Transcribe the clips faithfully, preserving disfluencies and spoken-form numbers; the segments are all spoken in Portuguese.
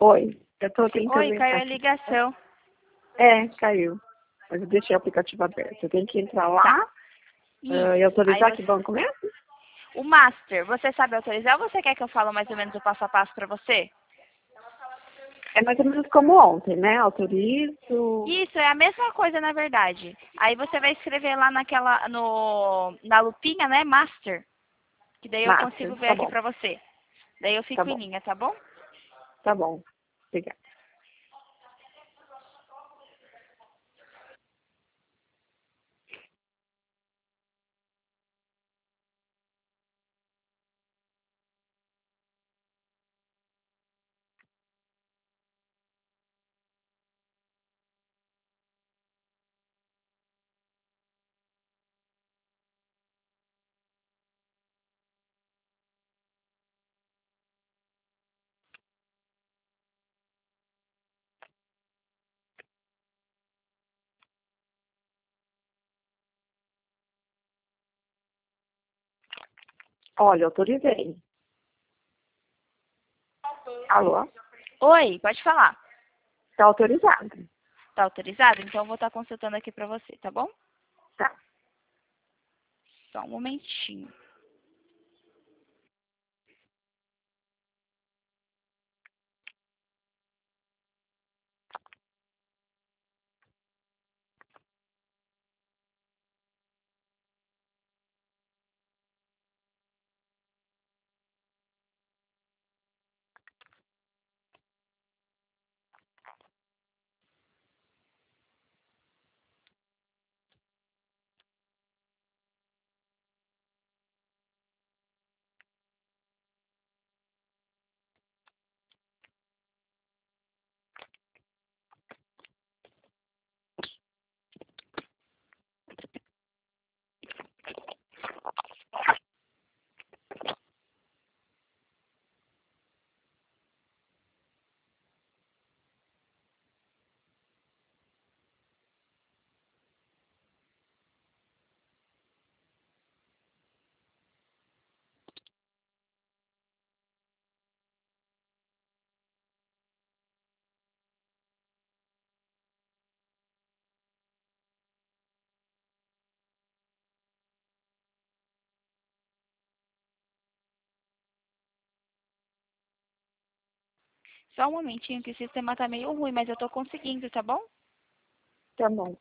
Oi, eu tô tentando Oi, caiu entrar a aqui. ligação. É, caiu. Mas eu deixei o aplicativo aberto. Eu tenho que entrar lá Tá. ah, e Isso. Aí autorizar que você... banco mesmo? O Master, você sabe autorizar ou você quer que eu fale mais ou menos o passo a passo pra você? É mais ou menos como ontem, né? Autorizo. Isso, é a mesma coisa na verdade. Aí você vai escrever lá naquela, no, na lupinha, né, Master. Que daí eu consigo Master. ver Tá aqui bom, pra você. Daí eu tá fico em bom, linha, tá bom? tá bom. Obrigada. Olha, autorizei. Alô? Oi, pode falar. Tá autorizado. Tá autorizado? Então eu vou estar consultando aqui pra você, tá bom? Tá. Só um momentinho. Só um momentinho que o sistema tá meio ruim, mas eu tô conseguindo, tá bom? Tá bom.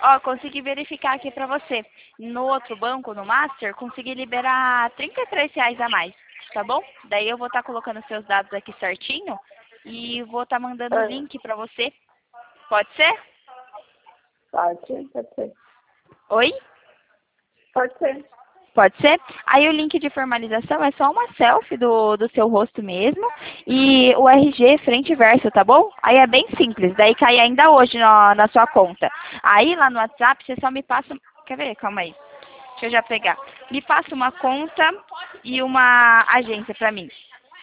Ó, consegui verificar aqui pra você. No outro banco, no Master, consegui liberar trinta e três reais a mais, tá bom? Daí eu vou estar colocando seus dados aqui certinho e vou estar mandando o Ah, link pra você. Pode ser? pode, pode ser. Oi? Pode ser. Pode ser? Aí o link de formalização é só uma selfie do, do seu rosto mesmo e o R G frente e verso, tá bom? Aí é bem simples, daí cai ainda hoje na, na sua conta. Aí lá no WhatsApp você só me passa... Quer ver? Calma aí. Deixa eu já pegar. Me passa uma conta e uma agência pra mim.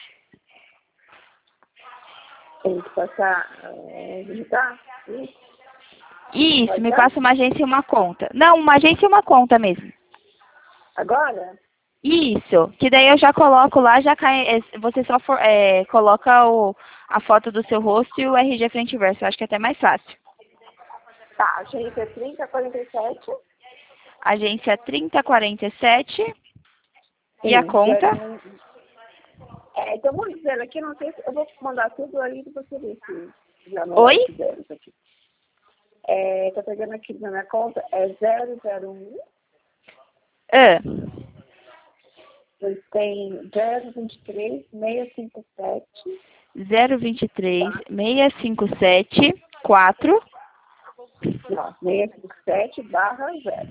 Tem que passar, é, digitar? Isso. Isso, Pode me ser? passa uma agência e uma conta. Não, uma agência e uma conta mesmo. Agora? Isso, que daí eu já coloco lá, já cai, é, você só for, é, coloca o, a foto do seu rosto e o R G frente e verso, eu acho que é até mais fácil. Tá, agência trinta quarenta e sete. Agência trinta quarenta e sete e a Sim, conta? zero um. É, então vou dizer aqui, não sei se eu vou mandar tudo aí pra você ver se já não Oi? fizeram isso aqui. É, tô pegando aqui na minha conta, é zero zero um, Ah, depois tem zero vinte e três, seiscentos e cinquenta e sete, zero vinte e três, seiscentos e cinquenta e sete, quatro, não, seiscentos e cinquenta e sete barra zero.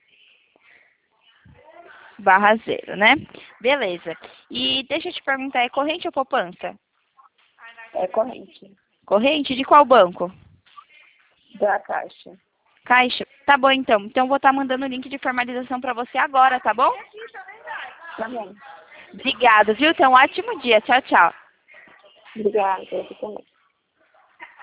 barra zero, né? Beleza. E deixa eu te perguntar, é corrente ou poupança? É corrente Corrente de qual banco? da Caixa. Caixa? Tá bom então. Então eu vou estar mandando o link de formalização para você agora, tá bom? Tá bom. Obrigada, viu? Tenha um ótimo dia. Tchau, tchau. Obrigada, você também.